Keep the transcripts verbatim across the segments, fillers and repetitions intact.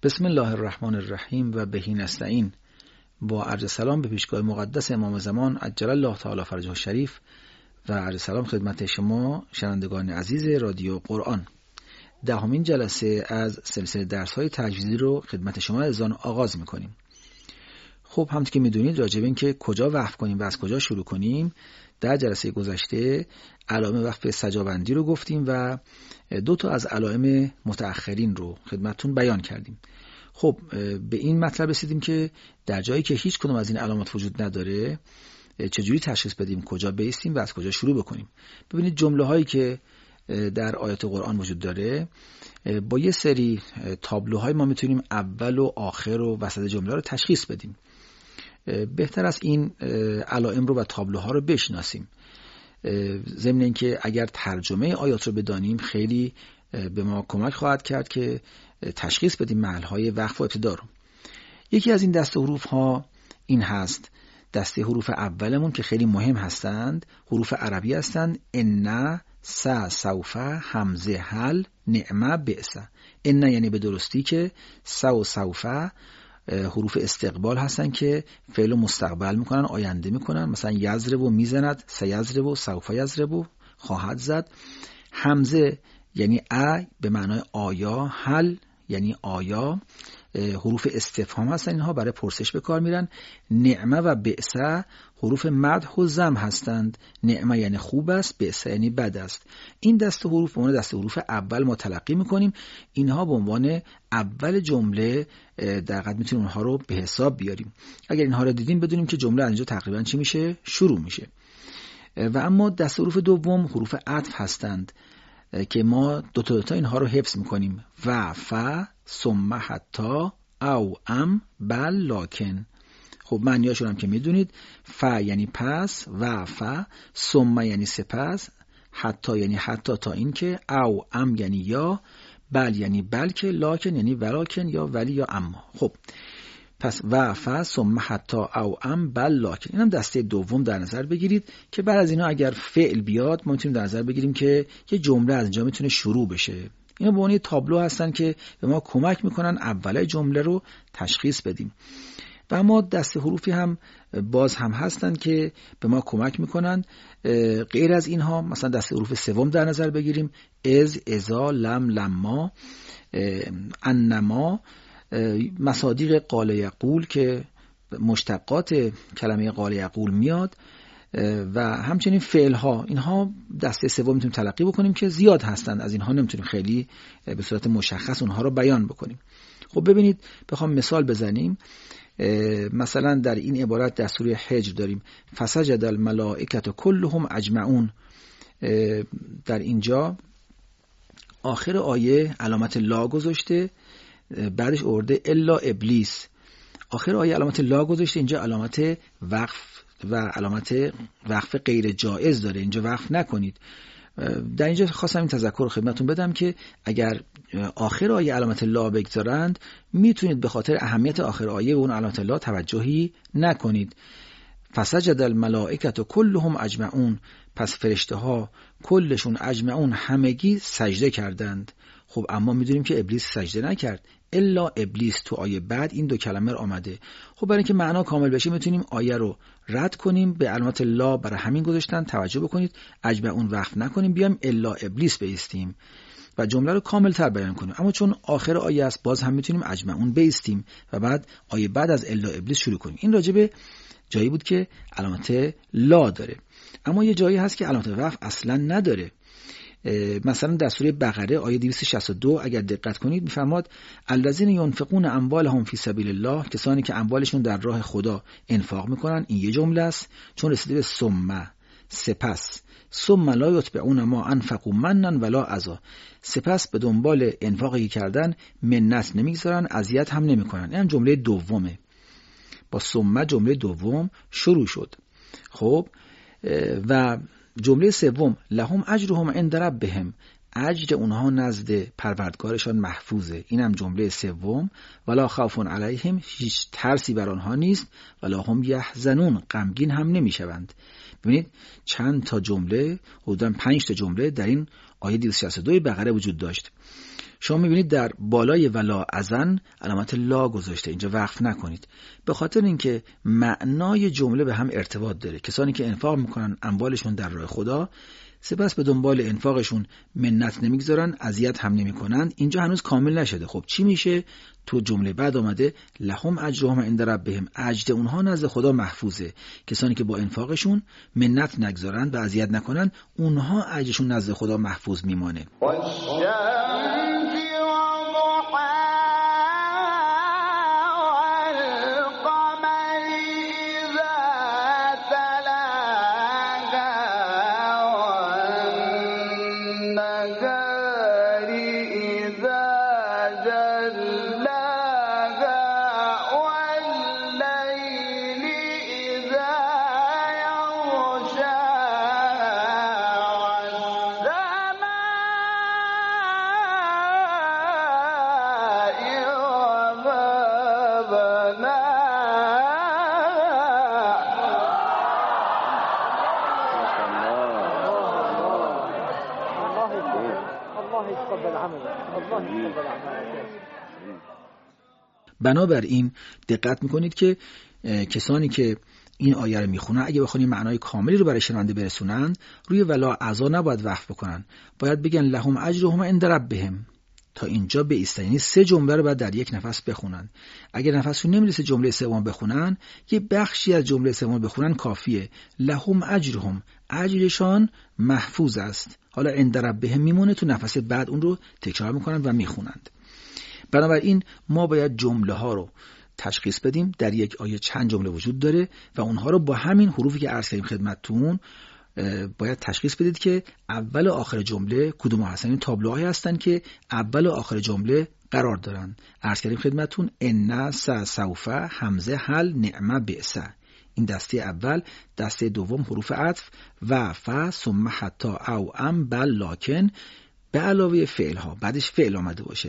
بسم الله الرحمن الرحیم و بهی نستعین. با عرض سلام به پیشگاه مقدس امام زمان عجل الله تعالی فرجه الشریف و عرض سلام خدمت شما شنوندگان عزیز رادیو قرآن. دهمین جلسه از سلسله درس‌های تجویدی رو خدمت شما عزیزان آغاز می‌کنیم. خب همونطور که می‌دونید راجع به این که کجا وقف کنیم و از کجا شروع کنیم در جلسه گذشته علائم وقف سجابندی رو گفتیم و دو تا از علائم متأخرین رو خدمتتون بیان کردیم. خب به این مطلب رسیدیم که در جایی که هیچ کدوم از این علامات وجود نداره چجوری تشخیص بدیم کجا بایستیم و از کجا شروع بکنیم. ببینید جمله هایی که در آیات قرآن وجود داره با یه سری تابلوهای ما میتونیم اول و آخر و وسط جمله رو تشخیص بدیم. بهتر است این علائم رو و تابلوها رو بشناسیم، ضمن اینکه اگر ترجمه آیات رو بدانیم خیلی به ما کمک خواهد کرد که تشخیص بدیم محل‌های وقف و ابتدا رو. یکی از این دسته حروف ها این هست، دسته حروف اولمون که خیلی مهم هستند، حروف عربی هستند. ان، س، سوف، همزه، هل، نعمه، بئس. ان یعنی به درستی که، س و سوف حروف استقبال هستن که فعل و مستقبل میکنن، آینده میکنن، مثلا یضرب و میزند، سیضرب و سوف یضرب و خواهد زد. همزه یعنی ا به معنای آیا، هل یعنی آیا، حروف استفهام هستن، اینها برای پرسش به کار میرن. نعمه و بئس حروف مدح و ذم هستند. نعمه یعنی خوب است، بئس یعنی بد است. این دسته حروف به عنوان دسته حروف اول ما تلقی میکنیم. اینها به عنوان اول جمله در حقیقت میتونیم اونها رو به حساب بیاریم. اگر اینها رو دیدیم بدونیم که جمله از اینجا تقریبا چی میشه؟ شروع میشه. و اما دسته حروف دوم حروف عطف هستند که ما دو تا دو تا اینها رو حفظ میکنیم. و، ف، ثم، حتی، او، ام، بل، لکن. خب معنیاشون هم که میدونید. ف یعنی پس، و، ف، ثم یعنی سپس، حتی یعنی حتی تا این که، او، ام یعنی یا، بل یعنی بلکه، لکن یعنی ولکن یا ولی یا اما. خب پس و، ف، ثم، حتی، او، ام، بل، لکن. اینم دسته دوم در نظر بگیرید که بعد از اینا اگر فعل بیاد ما میتونیم در نظر بگیریم که یه جمله از اینجا میتونه شروع بشه. اینا به عنوان تابلو هستن که به ما کمک میکنن اول جمله رو تشخیص بدیم. و اما دسته حروفی هم باز هم هستن که به ما کمک میکنن. غیر از اینها مثلا دسته حروف سوم در نظر بگیریم. از، ازا، لم، لما، انما، مصادیق قال یقول که مشتقات کلمه قال یقول میاد و همچنین فعل ها. اینها دسته سوم میتونیم تلقی بکنیم که زیاد هستند، از اینها نمیتونیم خیلی به صورت مشخص اونها رو بیان بکنیم. خب ببینید بخوام مثال بزنیم، مثلا در این عبارت در سوره حجر داریم فسجد الملائکه کلهم اجمعون. در اینجا آخر آیه علامت لا گذاشته، بعدش آورده الا ابلیس. آخر آیه علامت لا گذاشته، اینجا علامت وقف و علامت وقف غیر جایز داره، اینجا وقف نکنید. در اینجا خواستم این تذکر خدمتتون بدم که اگر آخر آیه علامت لا بگذارند میتونید به خاطر اهمیت آخر آیه و اون علامت لا توجهی نکنید. فسجد الملائکه کلهم اجمعون، پس فرشته ها کلشون اجمعون همگی سجده کردند. خب اما میدونیم که ابلیس سجده نکرد، الا ابلیس تو آیه بعد این دو کلمه رو آمده. خب برای اینکه معنا کامل بشه میتونیم آیه رو رد کنیم، به علامت لا برای همین گذاشتن توجه بکنید، اجمعون وقف نکنیم، بیام الا ابلیس بایستیم و جمله رو کامل تر بیان کنیم. اما چون آخر آیه است باز هم میتونیم اجمعون بایستیم و بعد آیه بعد از الا ابلیس شروع کنیم. این راجبه جایی بود که علامت لا داره. اما یه جایی هست که علامت وقف اصلا نداره. مثلا در سوره بقره آیه دویست و شصت و دو اگر دقت کنید میفرماد الذین ينفقون اموالهم فی سبیل الله، کسانی که اموالشون در راه خدا انفاق میکنن. این یه جمله است چون رسیده به ثم، سپس، ثم لا یتبعون ما انفقوا منا ولا اذى، سپس به دنبال انفاقی کردن منت نمیگذارن، اذیت هم نمیکنن. این هم جمله دومه، با ثم جمله دوم شروع شد. خب و جمله سوم لهم اجرهم عند ربهم، اجر اونها نزد پروردگارشان محفوظه. اینم جمله سوم. ولا خوف علیهم، هیچ ترسی بر آنها نیست. ولا هم یحزنون، غمگین هم نمیشوند. ببینید چند تا جمله، حدوداً پنج تا جمله در این آیه دویست و شصت و دو بقره وجود داشت. شما میبینید در بالای ولا ازن علامت لا گذاشته، اینجا وقف نکنید، به خاطر اینکه معنای جمله به هم ارتباط داره. کسانی که انفاق میکنن اموالشون در راه خدا، سپس به دنبال انفاقشون منت نمیگذارن، اذیت هم نمیکنن، اینجا هنوز کامل نشده. خب چی میشه؟ تو جمله بعد آمده لهم اجرهم عند ربهم، اجر اونها نزد خدا محفوظه. کسانی که با انفاقشون منت نگذارن و اذیت نکنن، اونها اجرشون نزد خدا محفوظ میمانه. بنابراین دقت میکنید که کسانی که این آیه رو میخونن اگه بخوان معنای کاملی رو برای شنونده برسونن، روی ولا اعضا نباید وقف بکنن، باید بگن لهم اجرهم عند ربهم. تا اینجا به ایستانی سه جمله رو باید در یک نفس بخونن. اگه نفسشون نمیرسه جمله سوم بخونن، یه بخشی از جمله سوم بخونن کافیه. لهم اجرهم، اجرشان محفوظ است. حالا عند ربهم میمونه، تو نفس بعد اون رو تکرار میکنن و میخونند. بنابراین ما باید جمله ها رو تشخیص بدیم. در یک آیه چند جمله وجود داره و اونها رو با همین حروفی که عرض کردیم خدمتتون باید تشخیص بدید که اول و آخر جمله کدوم هستن. این تابلوهایی هستن که اول و آخر جمله قرار دارن. عرض کردیم خدمتتون ان س سوف همزه هل نعمه بئس. این دسته اول. دسته دوم حروف عطف و ف ثم حتی او ام بل لکن به علاوه فعل ها، بعدش فعل آمده باشه.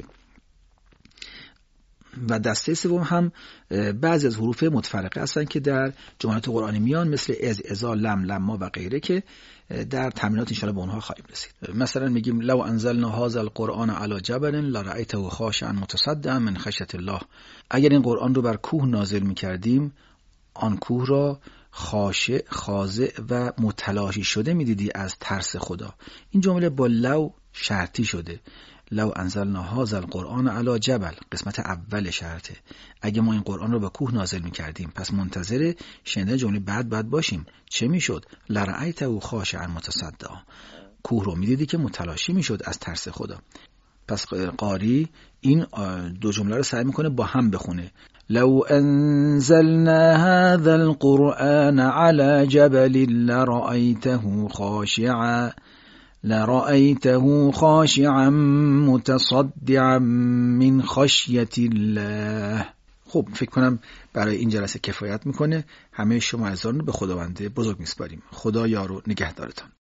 و دسته سوم هم بعضی از حروف متفرقه هستن که در جملات قرآنی میان، مثل از، ازا، لم، لما و غیره که در تمرینات ان شاء الله به اونها خواهیم رسید. مثلا میگیم لو انزلنا هذا القرآن علی جبل لرأیته خاشعا متصدعا من خشیة الله. اگر این قرآن رو بر کوه نازل میکردیم، آن کوه را خاشع، خاضع و متلاشی شده میدیدی از ترس خدا. این جمله با لو شرطی شده. لو انزلنا هذا القرآن علی جبل، قسمت اول شرطه. اگه ما این قرآن رو به کوه نازل می‌کردیم، پس منتظر شنیدن جمله بعد بعد باشیم. چه میشد؟ لرأیته خاشعا متصدعا، کوه رو میدیدی که متلاشی میشد از ترس خدا. پس قاری این دو جمله رو سعی میکنه با هم بخونه. لو انزلنا هذا القرآن على جبل لرأيته خاشعا لرأيته خاشعا متصدعا من خشية الله. خب فکر کنم برای این جلسه کفایت میکنه. همه شما عزیزان رو به خداوند بزرگ میسپاریم. خدا یار و نگهدارتان.